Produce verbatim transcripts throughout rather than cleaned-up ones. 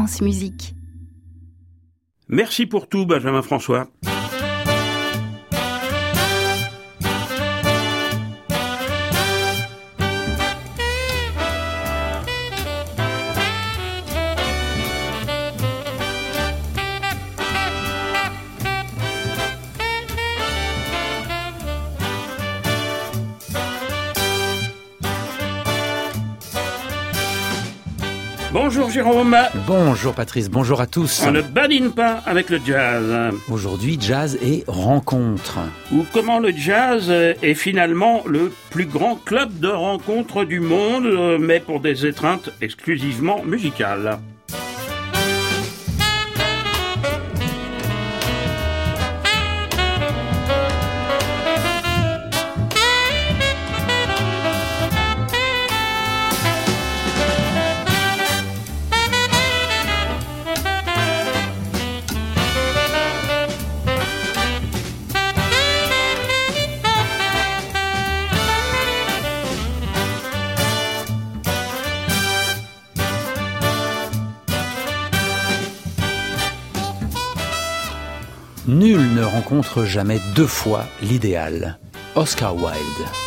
France Musique. Merci pour tout, Benjamin François. Bonjour Jérôme. Bonjour Patrice, bonjour à tous. On ne badine pas avec le jazz. Aujourd'hui, jazz et rencontre. Ou comment le jazz est finalement le plus grand club de rencontres du monde, mais pour des étreintes exclusivement musicales. Nul ne rencontre jamais deux fois l'idéal. Oscar Wilde.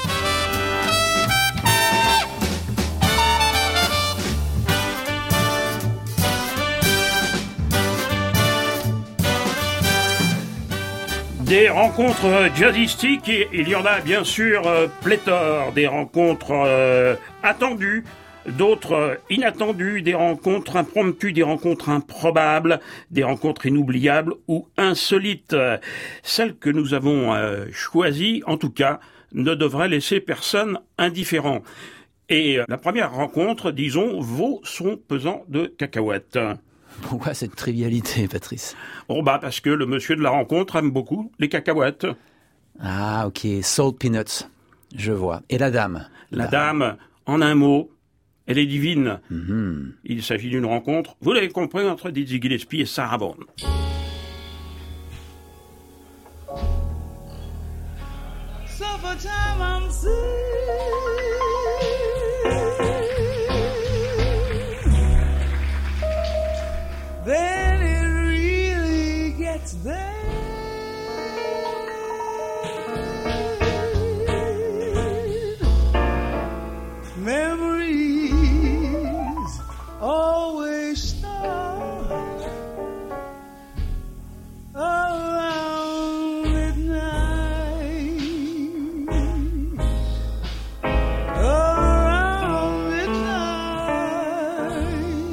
Des rencontres jazzistiques, il y en a bien sûr euh, pléthore, des rencontres euh, attendues, d'autres inattendues, des rencontres impromptues, des rencontres improbables, des rencontres inoubliables ou insolites. Celles que nous avons euh, choisies, en tout cas, ne devraient laisser personne indifférent. Et euh, la première rencontre, disons, vaut son pesant de cacahuètes. Pourquoi cette trivialité, Patrice ? Bon bah parce que le monsieur de la rencontre aime beaucoup les cacahuètes. Ah ok, salt peanuts, je vois. Et la dame ? La, la... dame, en un mot, elle est divine. Mm-hmm. Il s'agit d'une rencontre, vous l'avez compris, entre Dizzy Gillespie et Sarah Vaughan. Then it really gets bad. Memories always start around midnight. Around midnight.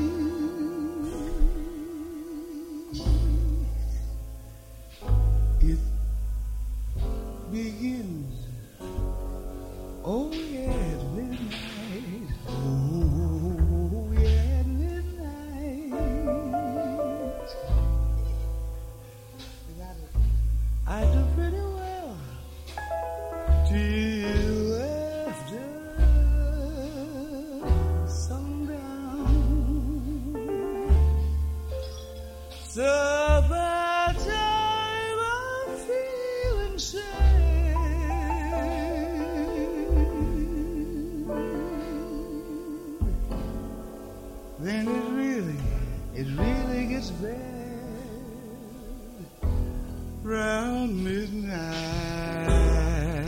It begins, oh yeah, at midnight, oh yeah, at midnight. I do pretty well till after sundown. So by the time I'm feeling sad, then it really, it really gets bad round midnight.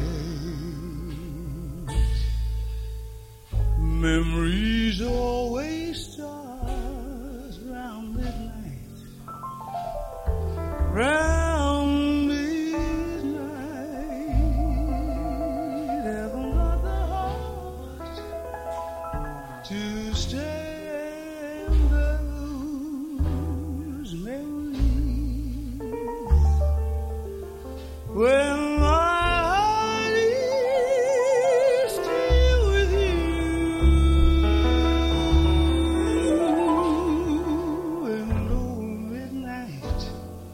Memories always start round midnight. Round midnight, haven't got the heart to stand those memories. When my heart is still with you, and old midnight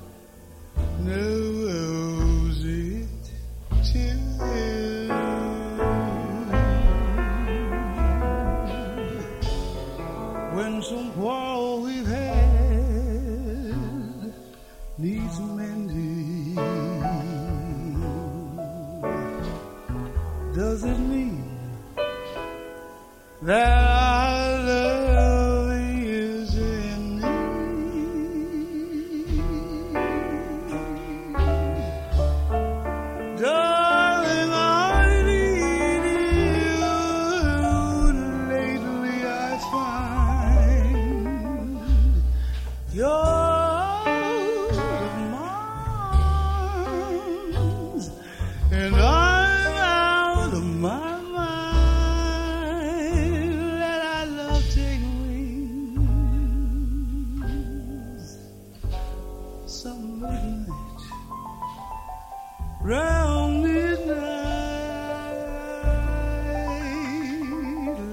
knows it too. When some quarrel we've had needs mending, does it mean that our love is in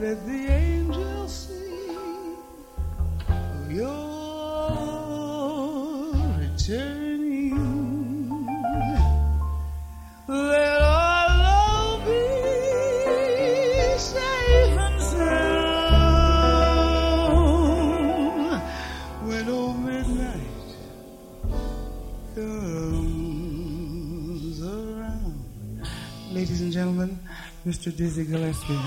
let the angels sing of your returning. Let our love be safe and sound when old midnight comes around. Ladies and gentlemen, Mister Dizzy Gillespie.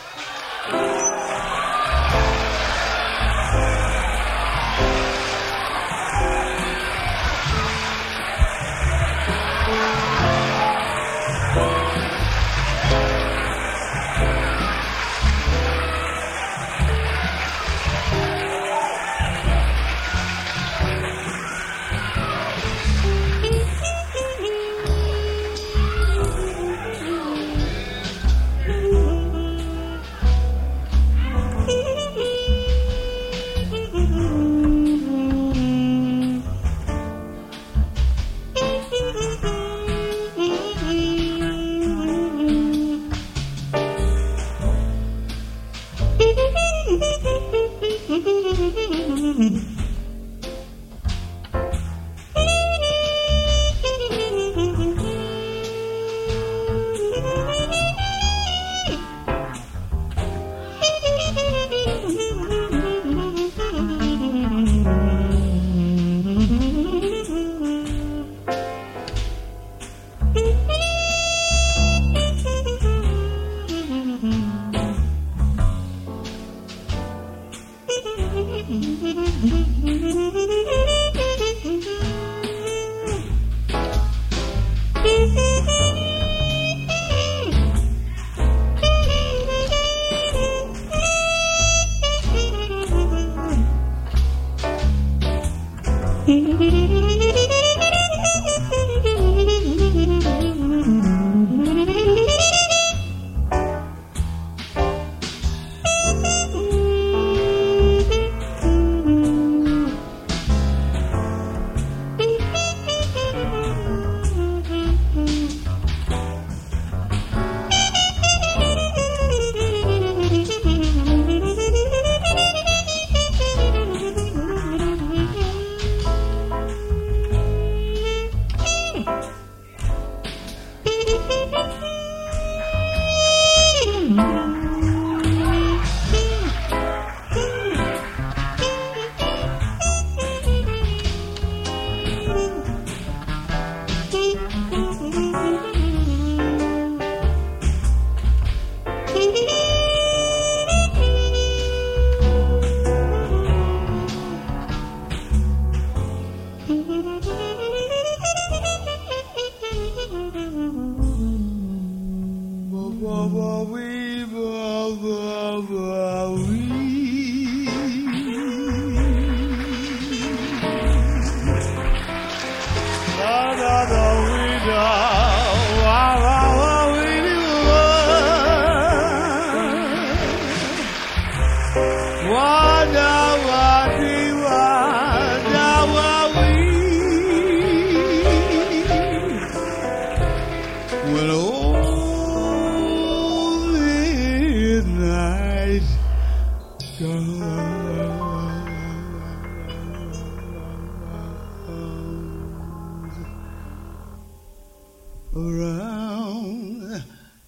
Around,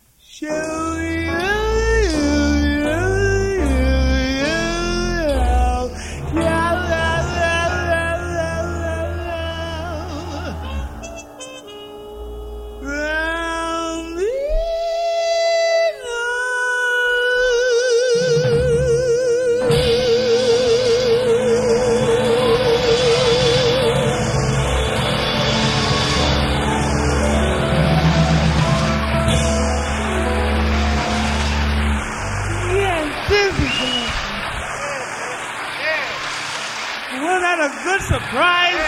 shall we? Surprise!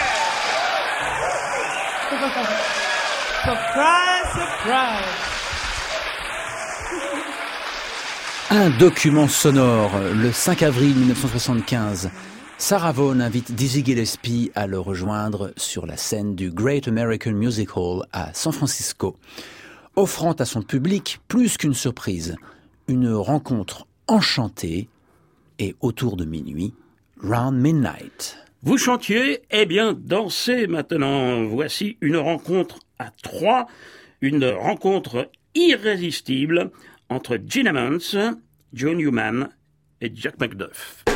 Surprise, surprise! Un document sonore, le cinq avril mille neuf cent soixante-quinze. Sarah Vaughan invite Dizzy Gillespie à le rejoindre sur la scène du Great American Music Hall à San Francisco, offrant à son public plus qu'une surprise, une rencontre Enchanté et Autour de minuit, Round Midnight. Vous chantiez? Eh bien, dansez maintenant. Voici une rencontre à trois, une rencontre irrésistible entre Gene Ammons, John Newman et Jack McDuff.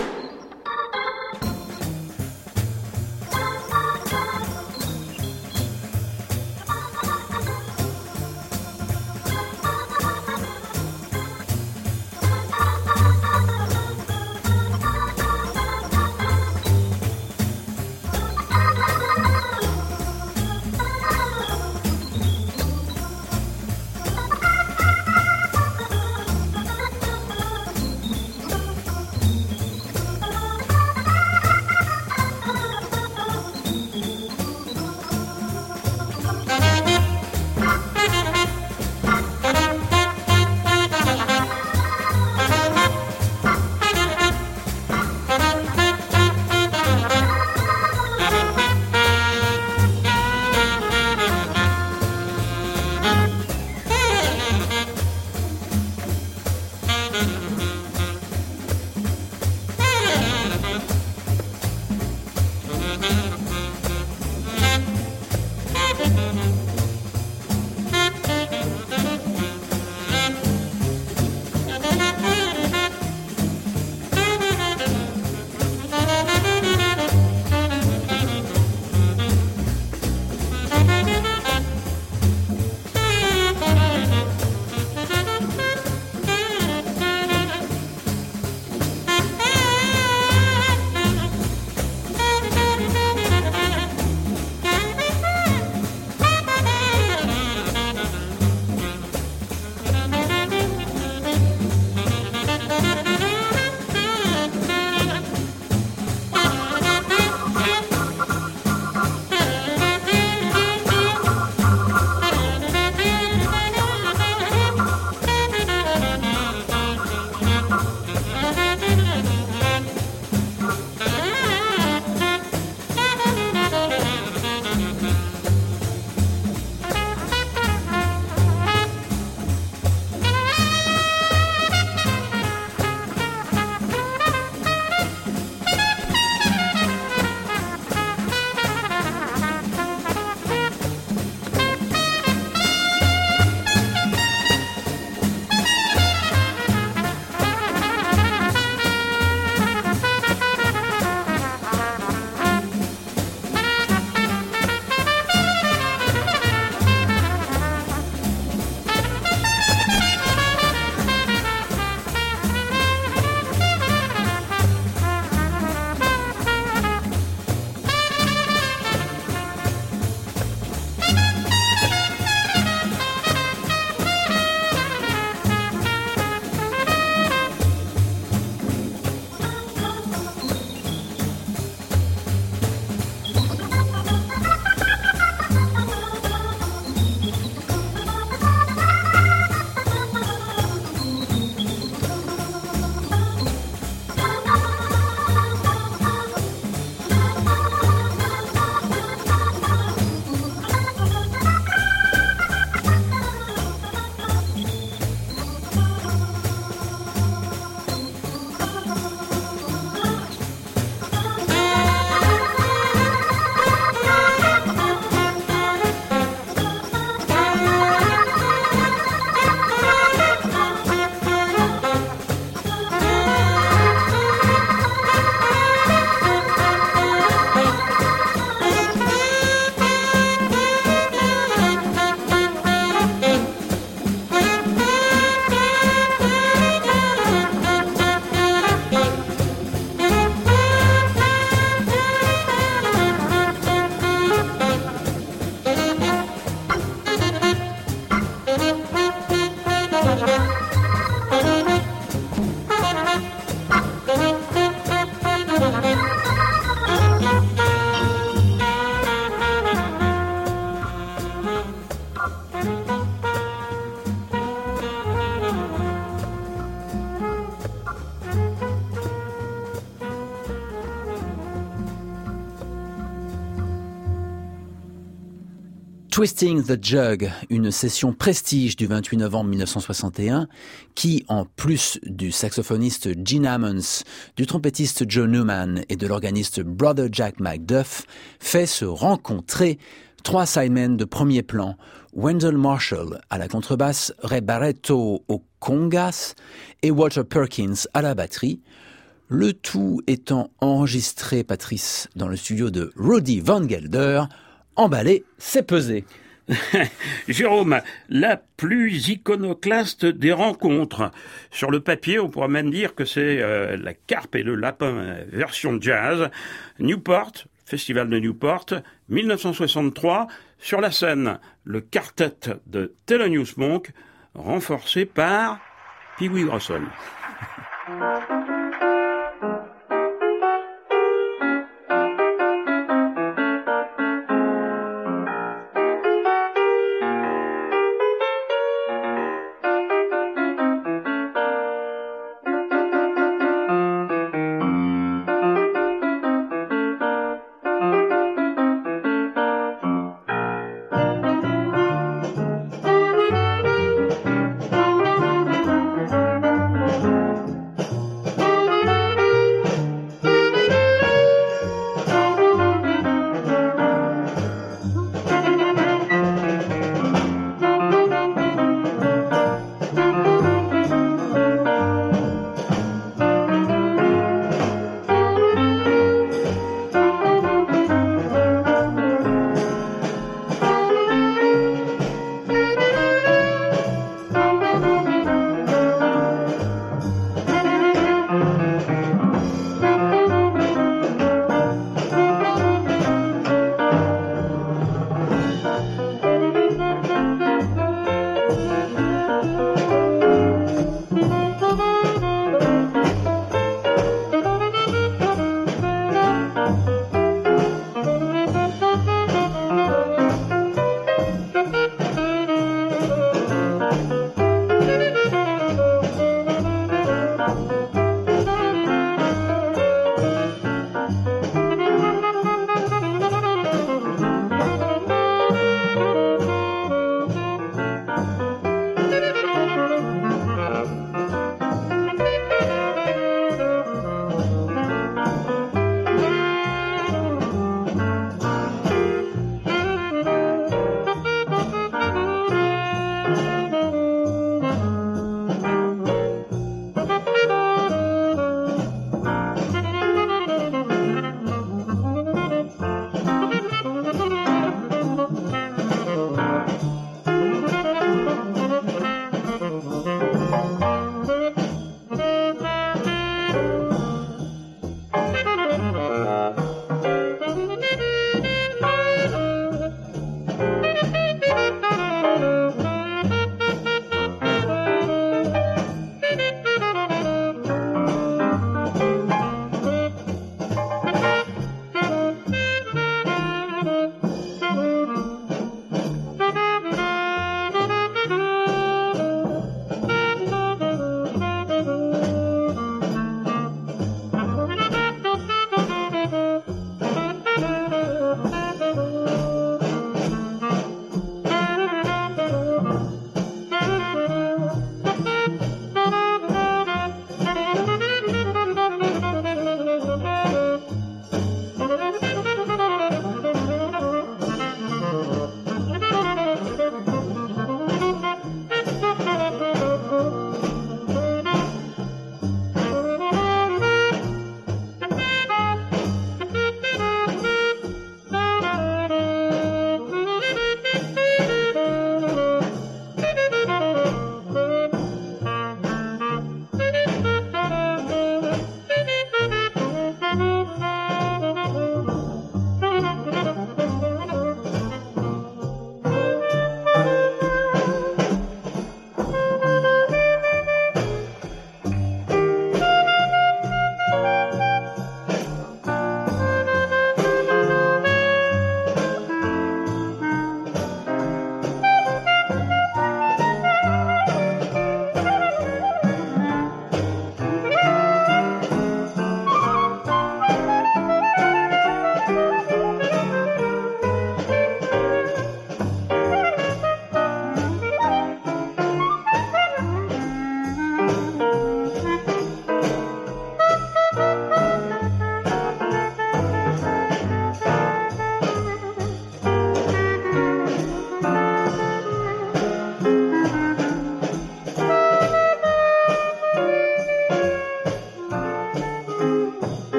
Twisting the Jug, une session prestige du vingt-huit novembre mille neuf cent soixante et un qui, en plus du saxophoniste Gene Ammons, du trompettiste Joe Newman et de l'organiste Brother Jack McDuff, fait se rencontrer trois sidemen de premier plan, Wendell Marshall à la contrebasse, Ray Barretto au congas et Walter Perkins à la batterie, le tout étant enregistré, Patrice, dans le studio de Rudy Van Gelder. Emballé, c'est pesé. Jérôme, la plus iconoclaste des rencontres. Sur le papier, on pourrait même dire que c'est euh, la carpe et le lapin euh, version jazz. Newport, Festival de Newport, mille neuf cent soixante-trois, sur la scène, le quartet de Thelonious Monk, renforcé par Pee Wee Russell.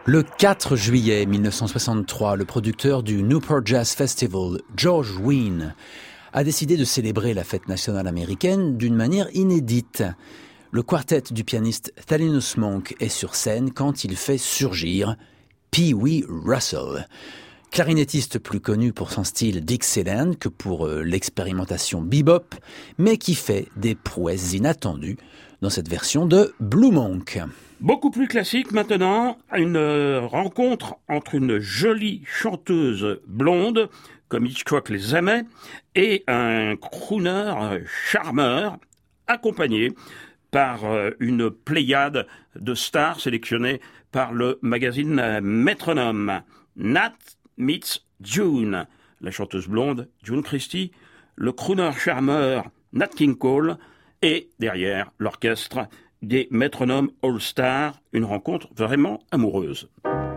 Le quatre juillet mille neuf cent soixante-trois, le producteur du Newport Jazz Festival, George Wein, a décidé de célébrer la fête nationale américaine d'une manière inédite. Le quartet du pianiste Thelonious Monk est sur scène quand il fait surgir Pee Wee Russell. Clarinettiste plus connu pour son style Dixieland que pour euh, l'expérimentation bebop, mais qui fait des prouesses inattendues dans cette version de Blue Monk. Beaucoup plus classique maintenant, une rencontre entre une jolie chanteuse blonde, comme Hitchcock les aimait, et un crooner charmeur, accompagné par une pléiade de stars sélectionnées par le magazine Metronome. Nat meets June, la chanteuse blonde June Christy, le crooner charmeur Nat King Cole, et derrière l'orchestre des Métronomes All-Stars, une rencontre vraiment amoureuse.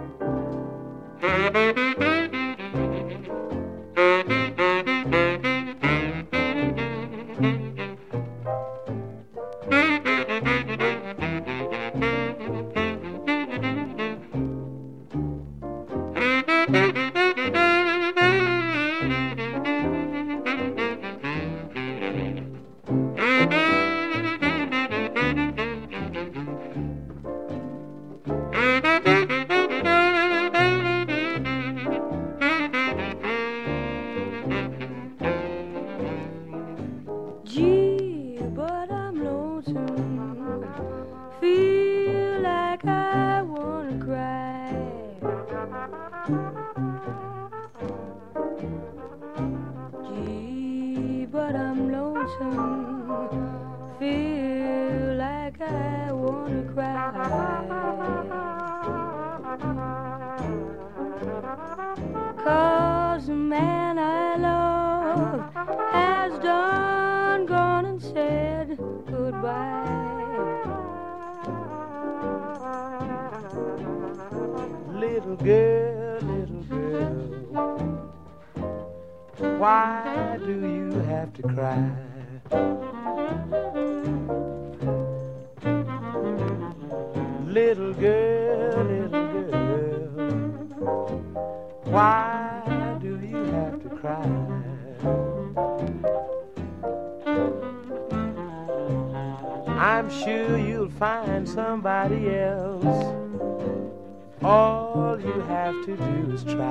Little girl, little girl, why do you have to cry? Little girl, little girl, why do you have to cry? I'm sure you'll find somebody else. All you have to do is try.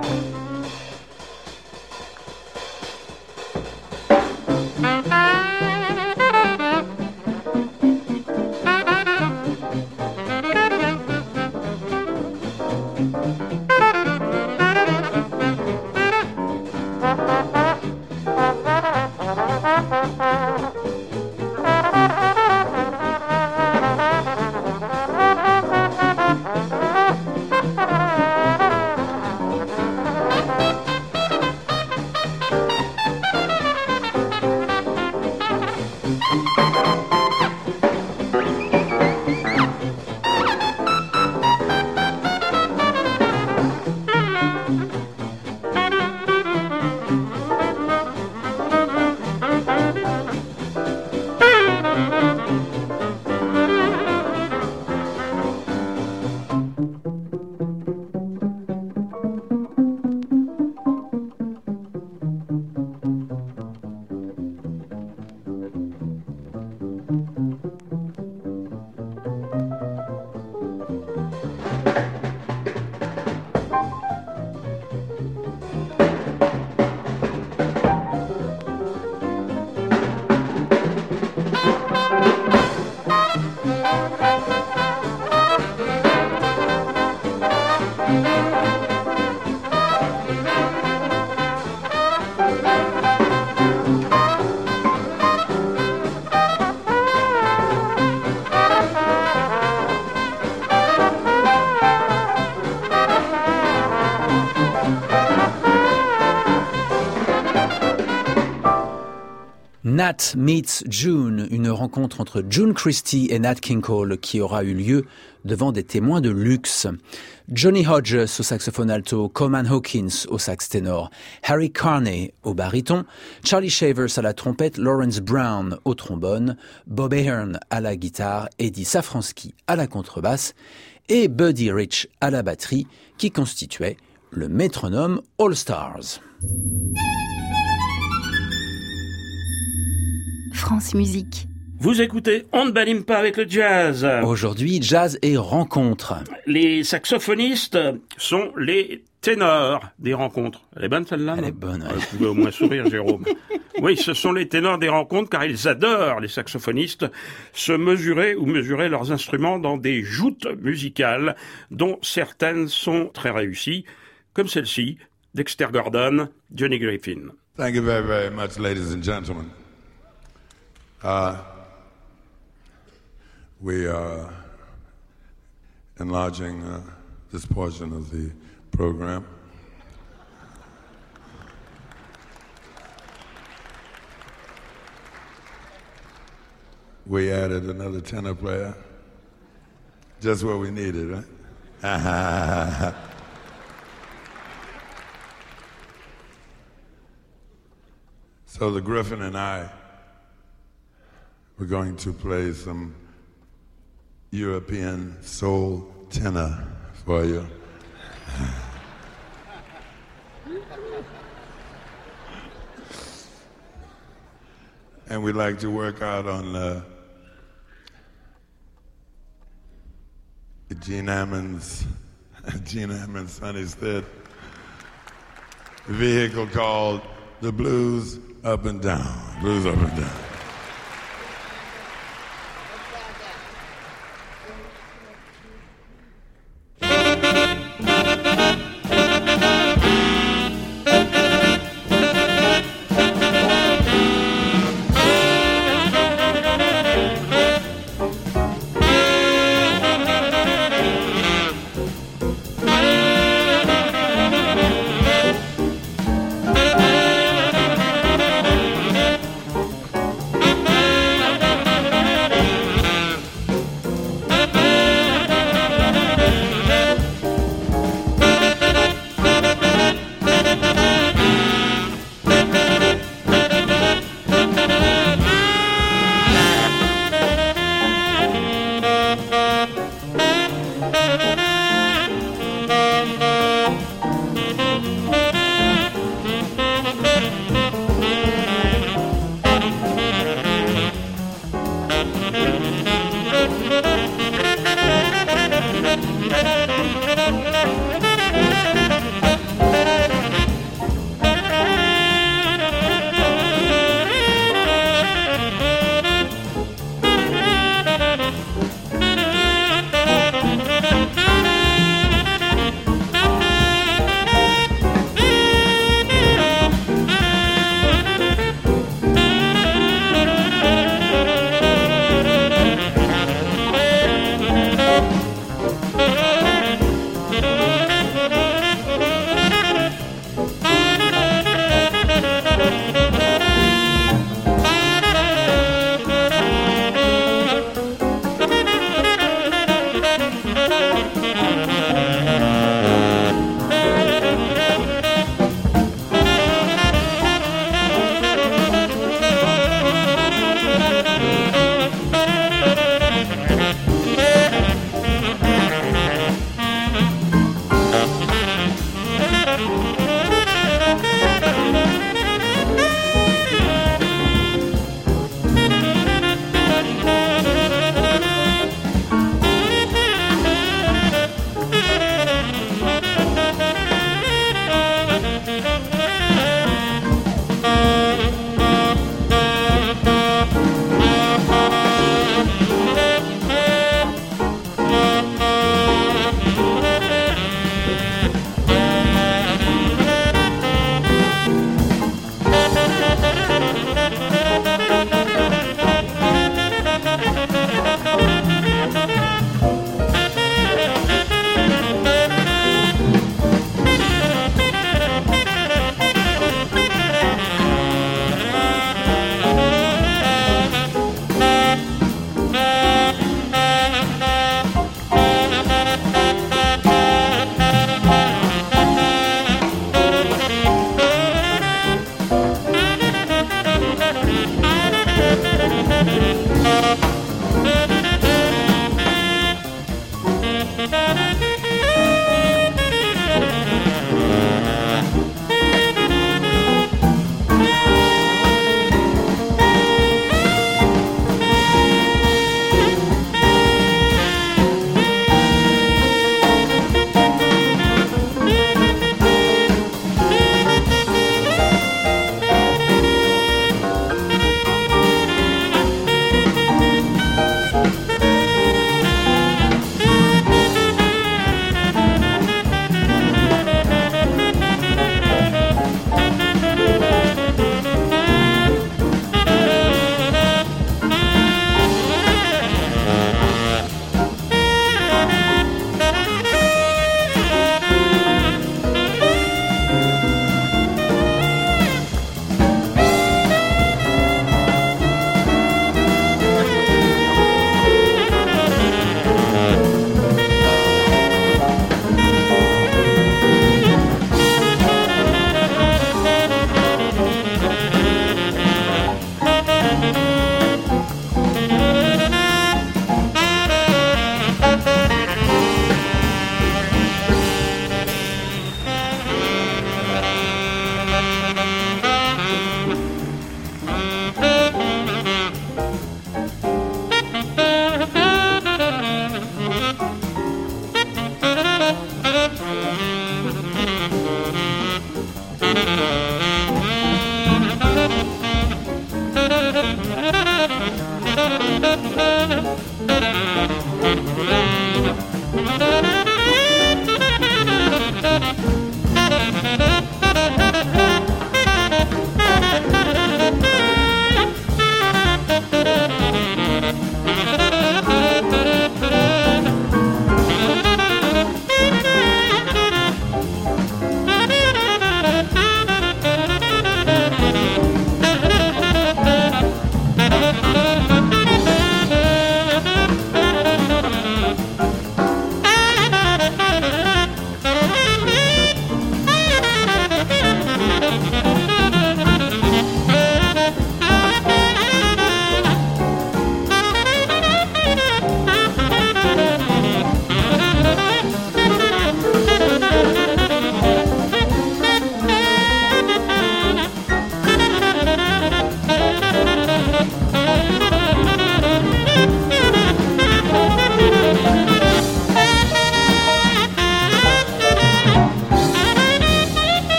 Nat meets June, une rencontre entre June Christy et Nat King Cole qui aura eu lieu devant des témoins de luxe. Johnny Hodges au saxophone alto, Coleman Hawkins au sax ténor, Harry Carney au baryton, Charlie Shavers à la trompette, Lawrence Brown au trombone, Bob Ahern à la guitare, Eddie Safransky à la contrebasse et Buddy Rich à la batterie, qui constituait le métronome All Stars. France Musique. Vous écoutez On ne badine pas avec le jazz. Aujourd'hui, jazz et rencontres. Les saxophonistes sont les ténors des rencontres. Elle est bonne celle-là? Elle est bonne, ouais. Vous pouvez au moins sourire, Jérôme. Oui, ce sont les ténors des rencontres car ils adorent, les saxophonistes, se mesurer ou mesurer leurs instruments dans des joutes musicales dont certaines sont très réussies, comme celle-ci, Dexter Gordon, Johnny Griffin. Thank you very, very much, ladies and gentlemen. Uh, we are enlarging uh, this portion of the program. We added another tenor player, just what we needed, right? So the Griffin and I, we're going to play some European soul tenor for you. And we'd like to work out on uh, Gene Ammons, Gene Ammons' Sonny Stitt vehicle called The Blues Up and Down. Blues Up and Down.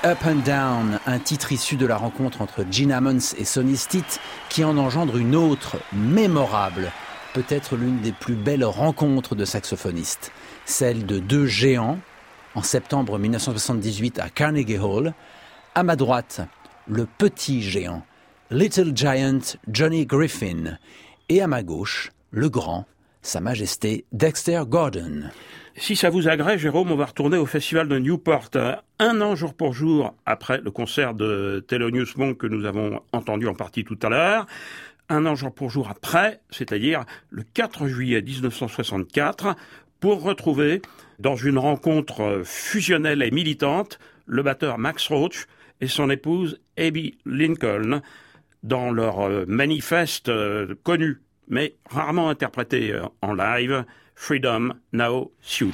Up and Down, un titre issu de la rencontre entre Gene Ammons et Sonny Stitt qui en engendre une autre, mémorable, peut-être l'une des plus belles rencontres de saxophonistes, celle de deux géants en septembre mille neuf cent soixante-dix-huit à Carnegie Hall. À ma droite, le petit géant, Little Giant Johnny Griffin, et à ma gauche, le grand, Sa Majesté Dexter Gordon. Si ça vous agrée, Jérôme, on va retourner au festival de Newport, un an jour pour jour après le concert de Thelonious Monk que nous avons entendu en partie tout à l'heure. Un an jour pour jour après, c'est-à-dire le quatre juillet dix-neuf cent soixante-quatre, pour retrouver, dans une rencontre fusionnelle et militante, le batteur Max Roach et son épouse Abby Lincoln, dans leur manifeste connu, mais rarement interprété en live, Freedom Now Suit.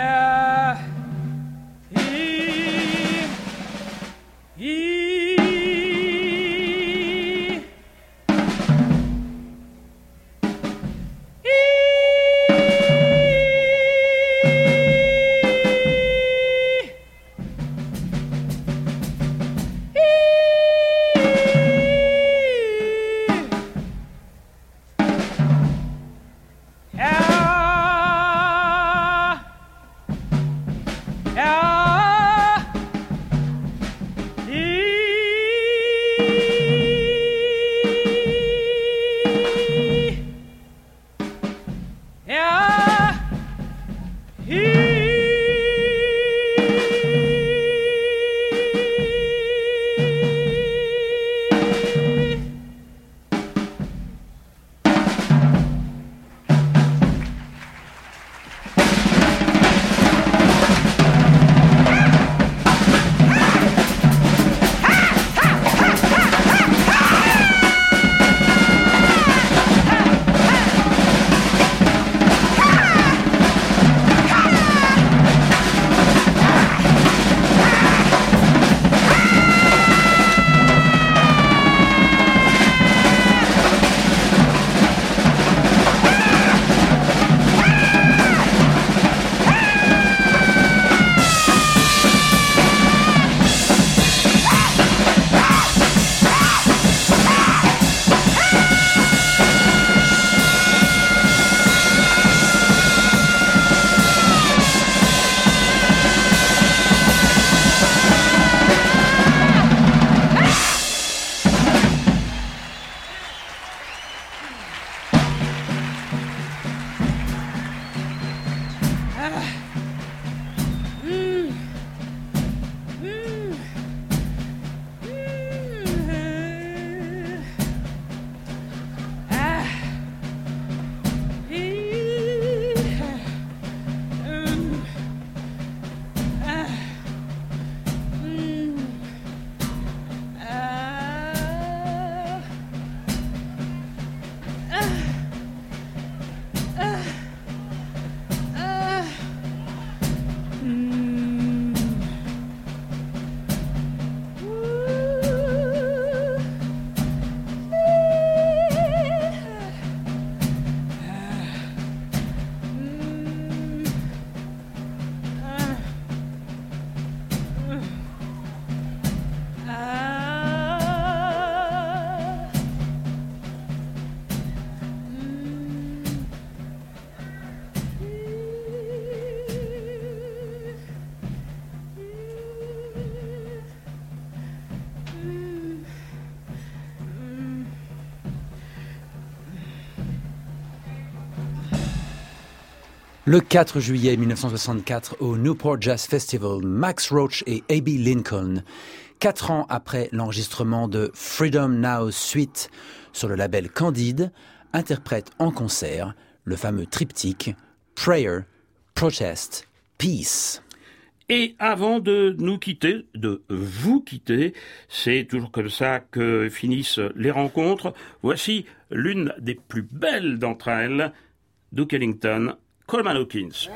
He Le quatre juillet mille neuf cent soixante-quatre, au Newport Jazz Festival, Max Roach et Abbey Lincoln, quatre ans après l'enregistrement de Freedom Now Suite sur le label Candide, interprètent en concert le fameux triptyque Prayer, Protest, Peace. Et avant de nous quitter, de vous quitter, c'est toujours comme ça que finissent les rencontres. Voici l'une des plus belles d'entre elles, Duke Ellington, Coleman Hawkins.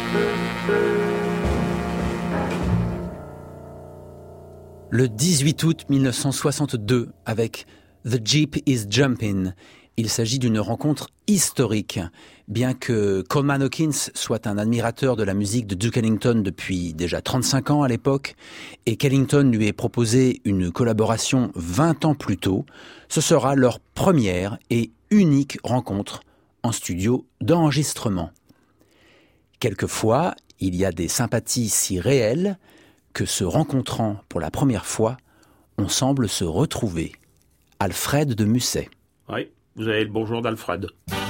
Le dix-huit août mille neuf cent soixante-deux, avec The Jeep is Jumpin'. Il s'agit d'une rencontre historique. Bien que Coleman Hawkins soit un admirateur de la musique de Duke Ellington depuis déjà trente-cinq ans à l'époque, et qu'Ellington lui ait proposé une collaboration vingt ans plus tôt, ce sera leur première et unique rencontre en studio d'enregistrement. Quelquefois, il y a des sympathies si réelles que se rencontrant pour la première fois, on semble se retrouver. Alfred de Musset. Oui, vous avez le bonjour d'Alfred.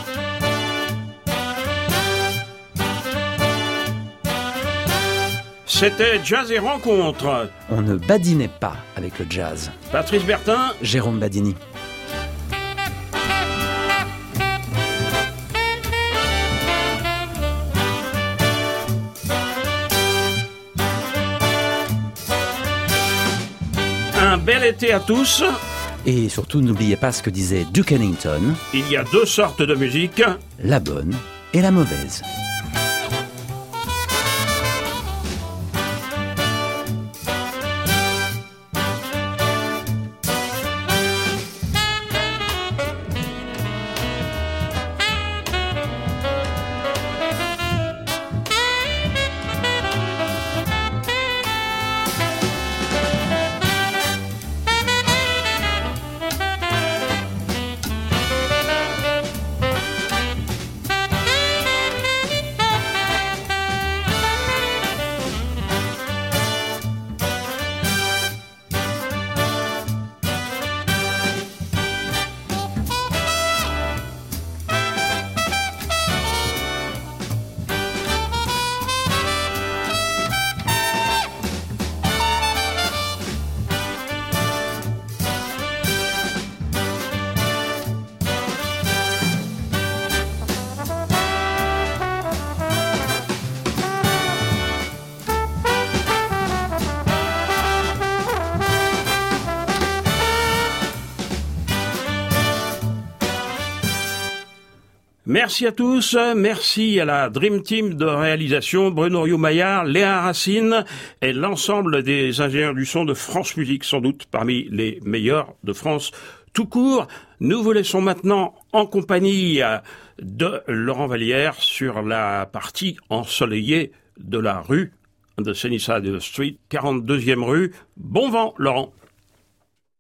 C'était Jazz et Rencontres. On ne badinait pas avec le jazz. Patrice Bertin. Jérôme Badini. Un bel été à tous. Et surtout, n'oubliez pas ce que disait Duke Ellington. Il y a deux sortes de musique. La bonne et la mauvaise. Merci à tous, merci à la Dream Team de réalisation, Bruno Riou-Maillard, Léa Racine et l'ensemble des ingénieurs du son de France Musique, sans doute parmi les meilleurs de France tout court. Nous vous laissons maintenant en compagnie de Laurent Vallière sur la partie ensoleillée de la rue de Sunnyside Street, quarante-deuxième rue. Bon vent, Laurent.